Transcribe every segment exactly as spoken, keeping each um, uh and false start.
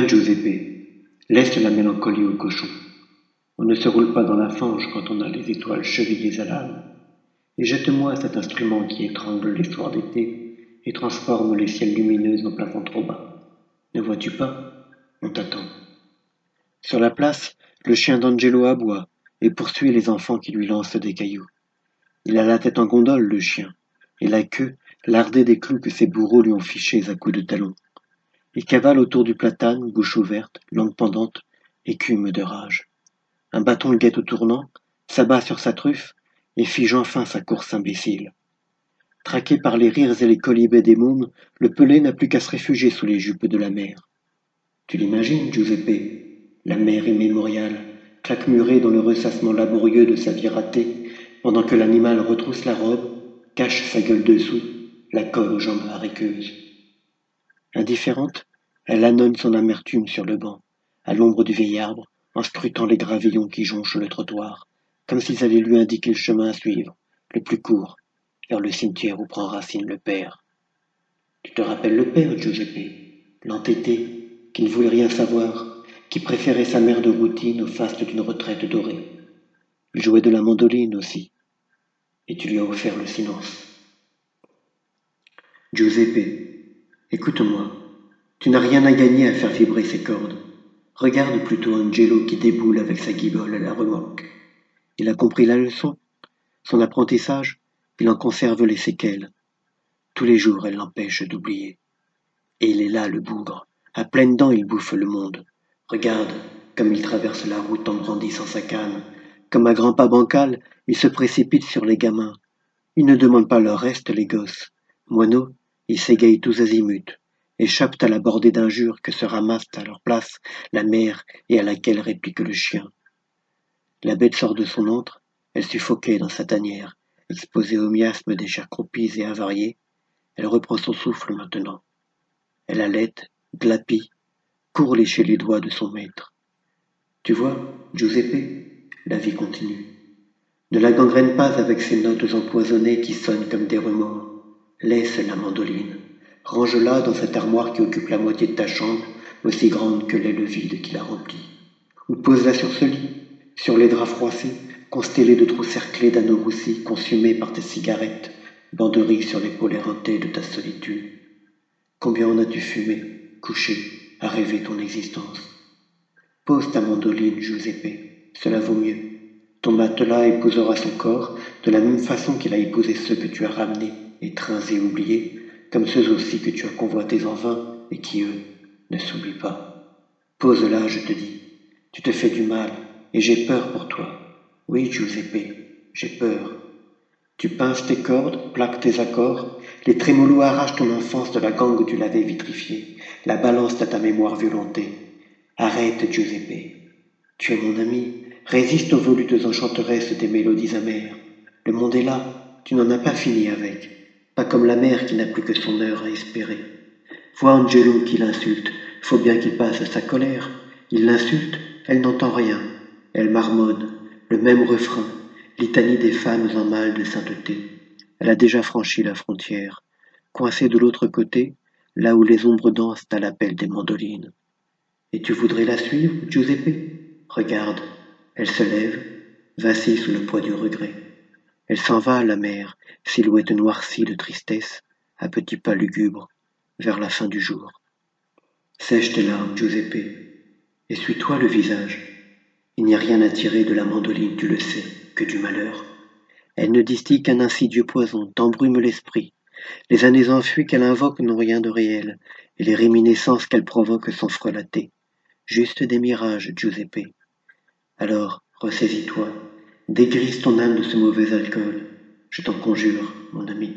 Giuseppe, laisse la mélancolie au cochon. On ne se roule pas dans la fange quand on a les étoiles chevillées à l'âme. Et jette-moi cet instrument qui étrangle les soirs d'été et transforme les ciels lumineux en plafonds trop bas. Ne vois-tu pas? On t'attend. Sur la place, le chien d'Angelo aboie et poursuit les enfants qui lui lancent des cailloux. Il a la tête en gondole, le chien, et la queue lardée des clous que ses bourreaux lui ont fichés à coups de talons. Il cavale autour du platane, bouche ouverte, langue pendante, écume de rage. Un bâton le guette au tournant, s'abat sur sa truffe et fige enfin sa course imbécile. Traqué par les rires et les colibets des mômes, le pelé n'a plus qu'à se réfugier sous les jupes de la mer. Tu l'imagines, Giuseppe, la mer immémoriale, claquemurée dans le ressassement laborieux de sa vie ratée, pendant que l'animal retrousse la robe, cache sa gueule dessous, la colle aux jambes hariqueuses. Indifférente, elle ânonne son amertume sur le banc, à l'ombre du vieil arbre, en scrutant les gravillons qui jonchent le trottoir, comme s'ils allaient lui indiquer le chemin à suivre, le plus court, vers le cimetière où prend racine le père. Tu te rappelles le père, Giuseppe, l'entêté, qui ne voulait rien savoir, qui préférait sa mère de routine au faste d'une retraite dorée. Il jouait de la mandoline aussi, et tu lui as offert le silence. Giuseppe, écoute-moi, tu n'as rien à gagner à faire vibrer ces cordes. Regarde plutôt Angelo qui déboule avec sa guibole à la remorque. Il a compris la leçon. Son apprentissage, il en conserve les séquelles. Tous les jours, elle l'empêche d'oublier. Et il est là, le bougre. À pleines dents, il bouffe le monde. Regarde comme il traverse la route en brandissant sa canne. Comme un grand pas bancal, il se précipite sur les gamins. Il ne demande pas leur reste, les gosses. Moineaux, ils s'égayent tous azimuts, échappent à la bordée d'injures que se ramassent à leur place la mère et à laquelle réplique le chien. La bête sort de son antre, elle suffoquait dans sa tanière, exposée au miasme des chairs croupies et avariées. Elle reprend son souffle maintenant. Elle allaite, glapit, court lécher les doigts de son maître. Tu vois, Giuseppe, la vie continue. Ne la gangrène pas avec ces notes empoisonnées qui sonnent comme des remords. Laisse la mandoline. Range-la dans cette armoire qui occupe la moitié de ta chambre, aussi grande que l'est le vide qui la remplit. Ou pose-la sur ce lit, sur les draps froissés, constellés de trous cerclés d'anneaux roussis, consumés par tes cigarettes, banderies sur l'épaule éreintée de ta solitude. Combien en as-tu fumé, couché, à rêver ton existence? Pose ta mandoline, Giuseppe, cela vaut mieux. Ton matelas épousera son corps de la même façon qu'il a épousé ceux que tu as ramenés, étreints et oubliés, comme ceux aussi que tu as convoités en vain et qui, eux, ne s'oublient pas. Pose-la, je te dis. Tu te fais du mal, et j'ai peur pour toi. Oui, Giuseppe, j'ai peur. Tu pinces tes cordes, plaques tes accords, les trémolos arrachent ton enfance de la gangue où tu l'avais vitrifiée, la balancent à ta mémoire violentée. Arrête, Giuseppe. Tu es mon ami, résiste aux volutes enchanteresses des mélodies amères. Le monde est là, tu n'en as pas fini avec, pas comme la mère qui n'a plus que son heure à espérer. Vois Angelo qui l'insulte, faut bien qu'il passe sa colère. Il l'insulte, elle n'entend rien, elle marmonne, le même refrain, litanie des femmes en mal de sainteté. Elle a déjà franchi la frontière, coincée de l'autre côté, là où les ombres dansent à l'appel des mandolines. Et tu voudrais la suivre, Giuseppe? Regarde, elle se lève, vacille sous le poids du regret. Elle s'en va, la mer, silhouette noircie de tristesse, à petits pas lugubres, vers la fin du jour. Sèche tes larmes, Giuseppe. Essuie-toi le visage. Il n'y a rien à tirer de la mandoline, tu le sais, que du malheur. Elle ne distille qu'un insidieux poison, t'embrume l'esprit. Les années enfuies qu'elle invoque n'ont rien de réel, et les réminiscences qu'elle provoque sont frelatées. Juste des mirages, Giuseppe. Alors, ressaisis-toi, dégrise ton âme de ce mauvais alcool. Je t'en conjure, mon ami.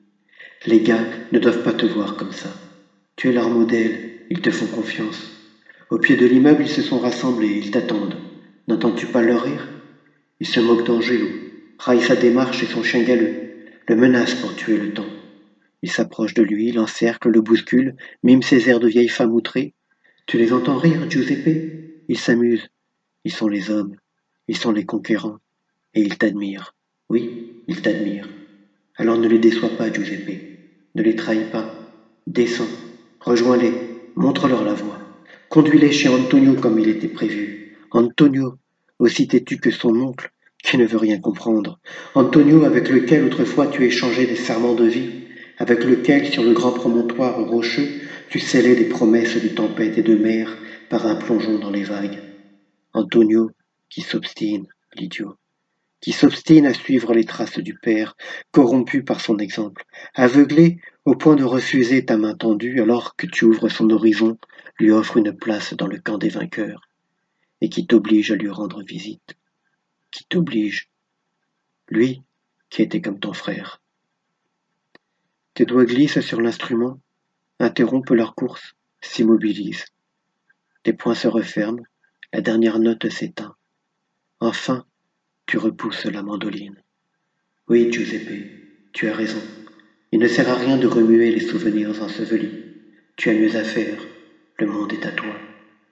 Les gars ne doivent pas te voir comme ça. Tu es leur modèle, ils te font confiance. Au pied de l'immeuble, ils se sont rassemblés, ils t'attendent. N'entends-tu pas leur rire? Ils se moquent d'Angelo, raillent sa démarche et son chien galeux, le menacent pour tuer le temps. Ils s'approchent de lui, l'encerclent, le bousculent, miment ses airs de vieille femme outrée. Tu les entends rire, Giuseppe? Ils s'amusent. Ils sont les hommes, ils sont les conquérants, et ils t'admirent. Oui, ils t'admirent. Alors ne les déçois pas, Giuseppe. Ne les trahis pas. Descends, rejoins-les, montre-leur la voie. Conduis-les chez Antonio comme il était prévu. Antonio, aussi têtu que son oncle, qui ne veut rien comprendre. Antonio avec lequel autrefois tu échangeais des serments de vie, avec lequel sur le grand promontoire rocheux tu scellais des promesses de tempête et de mer par un plongeon dans les vagues. Antonio qui s'obstine, l'idiot, qui s'obstine à suivre les traces du père, corrompu par son exemple, aveuglé au point de refuser ta main tendue alors que tu ouvres son horizon, lui offre une place dans le camp des vainqueurs, et qui t'oblige à lui rendre visite, qui t'oblige, lui qui était comme ton frère. Tes doigts glissent sur l'instrument, interrompent leur course, s'immobilisent. Tes poings se referment, la dernière note s'éteint. Enfin, tu repousses la mandoline. Oui, Giuseppe, tu as raison. Il ne sert à rien de remuer les souvenirs ensevelis. Tu as mieux à faire. Le monde est à toi,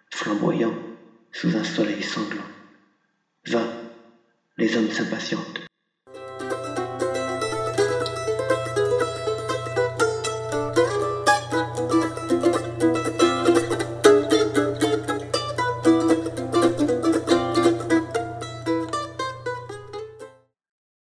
flamboyant, sous un soleil sanglant. Va, les hommes s'impatientent.